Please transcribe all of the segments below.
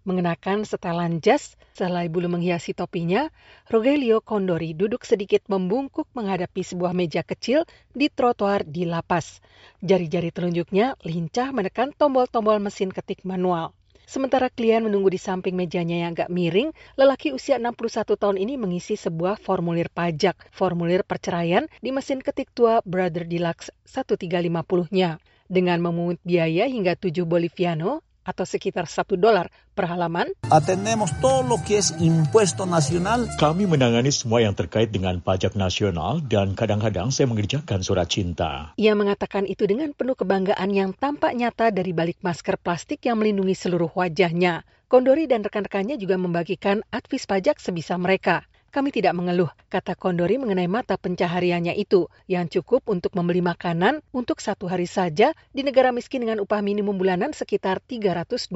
Mengenakan setelan jas, selai bulu menghiasi topinya, Rogelio Condori duduk sedikit membungkuk menghadapi sebuah meja kecil di trotoar di lapas. Jari-jari telunjuknya lincah menekan tombol-tombol mesin ketik manual. Sementara klien menunggu di samping mejanya yang agak miring, lelaki usia 61 tahun ini mengisi sebuah formulir pajak, formulir perceraian di mesin ketik tua Brother Deluxe 1350-nya. Dengan memungut biaya hingga 7 Boliviano atau sekitar $1 per halaman. Atendemos todo lo que es impuesto nacional. Kami menangani semua yang terkait dengan pajak nasional dan kadang-kadang saya mengerjakan surat cinta. Ia mengatakan itu dengan penuh kebanggaan yang tampak nyata dari balik masker plastik yang melindungi seluruh wajahnya. Condori dan rekan-rekannya juga membagikan advis pajak sebisa mereka. Kami tidak mengeluh, kata Condori mengenai mata pencahariannya itu, yang cukup untuk membeli makanan untuk 1 hari saja di negara miskin dengan upah minimum bulanan sekitar $320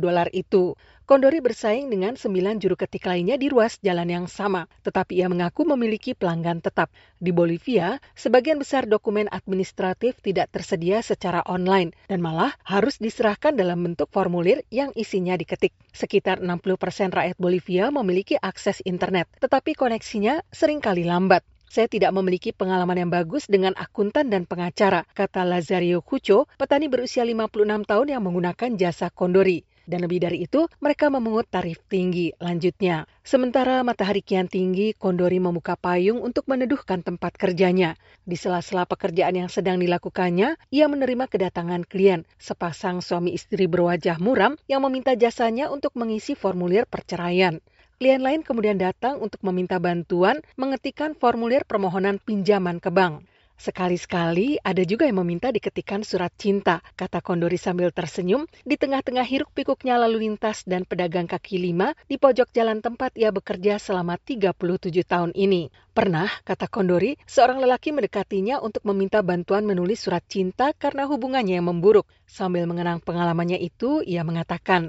itu. Condori bersaing dengan 9 juru ketik lainnya di ruas jalan yang sama, tetapi ia mengaku memiliki pelanggan tetap. Di Bolivia, sebagian besar dokumen administratif tidak tersedia secara online dan malah harus diserahkan dalam bentuk formulir yang isinya diketik. Sekitar 60% rakyat Bolivia memiliki akses internet, tetapi koneksinya seringkali lambat. Saya tidak memiliki pengalaman yang bagus dengan akuntan dan pengacara, kata Lazario Cucho, petani berusia 56 tahun yang menggunakan jasa Condori. Dan lebih dari itu, mereka memungut tarif tinggi, lanjutnya. Sementara matahari kian tinggi, Condori membuka payung untuk meneduhkan tempat kerjanya. Di sela-sela pekerjaan yang sedang dilakukannya, ia menerima kedatangan klien, sepasang suami istri berwajah muram yang meminta jasanya untuk mengisi formulir perceraian. Klien lain kemudian datang untuk meminta bantuan mengetikkan formulir permohonan pinjaman ke bank. Sekali-sekali ada juga yang meminta diketikkan surat cinta, kata Condori sambil tersenyum di tengah-tengah hiruk-pikuknya lalu lintas dan pedagang kaki lima di pojok jalan tempat ia bekerja selama 37 tahun ini. Pernah, kata Condori, seorang lelaki mendekatinya untuk meminta bantuan menulis surat cinta karena hubungannya yang memburuk. Sambil mengenang pengalamannya itu, ia mengatakan,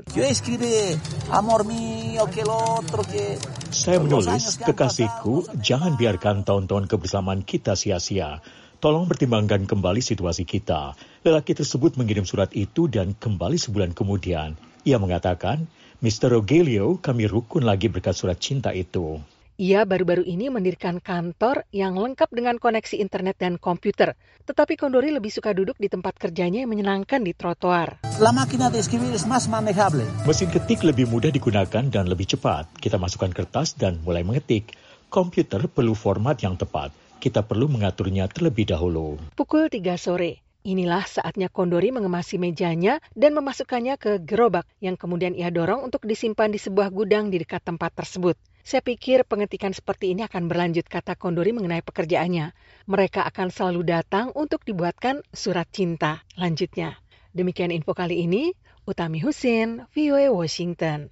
Saya menulis, kekasihku, jangan biarkan tahun-tahun kebersamaan kita sia-sia. Tolong pertimbangkan kembali situasi kita. Lelaki tersebut mengirim surat itu dan kembali sebulan kemudian. Ia mengatakan, Mr. Rogelio, kami rukun lagi berkat surat cinta itu. Ia baru-baru ini mendirikan kantor yang lengkap dengan koneksi internet dan komputer. Tetapi Condori lebih suka duduk di tempat kerjanya yang menyenangkan di trotoar. La máquina de escribir es más manejable. Mesin ketik lebih mudah digunakan dan lebih cepat. Kita masukkan kertas dan mulai mengetik. Komputer perlu format yang tepat. Kita perlu mengaturnya terlebih dahulu. Pukul 3 sore. Inilah saatnya Condori mengemasi mejanya dan memasukkannya ke gerobak yang kemudian ia dorong untuk disimpan di sebuah gudang di dekat tempat tersebut. Saya pikir pengetikan seperti ini akan berlanjut, kata Condori mengenai pekerjaannya. Mereka akan selalu datang untuk dibuatkan surat cinta, lanjutnya. Demikian info kali ini, Utami Husin, VOA Washington.